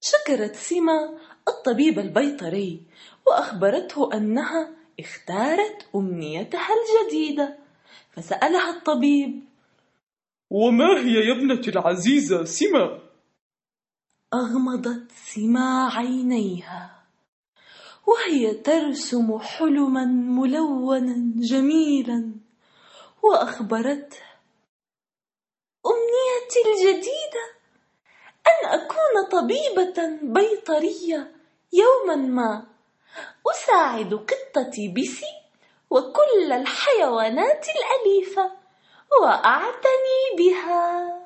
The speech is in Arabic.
شكرت سما الطبيب البيطري وأخبرته أنها اختارت أمنيتها الجديدة. فسألها الطبيب: وما هي يا ابنتي العزيزة سما؟ أغمضت سما عينيها وهي ترسم حلما ملونا جميلا، وأخبرته: أمنيتي الجديدة أن أكون طبيبة بيطرية يوما ما، أساعد قطتي بيسي وكل الحيوانات الأليفة وأعتني بها.